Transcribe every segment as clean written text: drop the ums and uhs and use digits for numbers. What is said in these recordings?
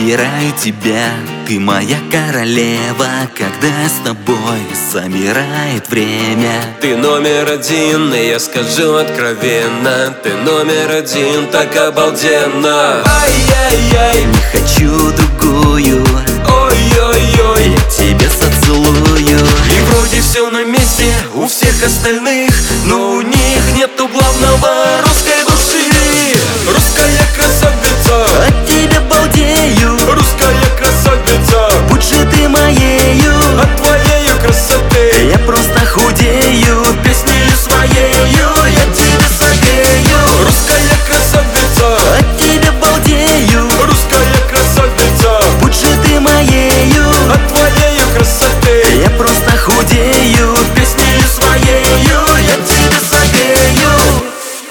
выбираю тебя, ты моя королева, когда с тобой замирает время. Ты номер один, и я скажу откровенно, ты номер один, так обалденно. Ай-яй-яй, Не хочу другую, ой-ой-ой, я тебя зацелую. и вроде все на месте у всех остальных, но у них нету главного — русской души. Русская красавица, От тебя балдею, русская красавица, будь же ты моею. от твоей красоты Я просто худею, песнею своею я тебе согрею. Русская красавица, от тебя балдею, русская красавица, будь же ты моею. от твоей красоты Я просто худею, песнею своею я тебе согрею.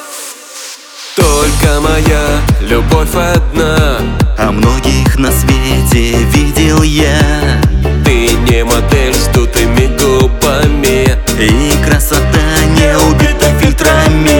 Только моя любовь одна, а многих на свете видел я. ты не модель с дутыми губами, И красота не убита фильтрами.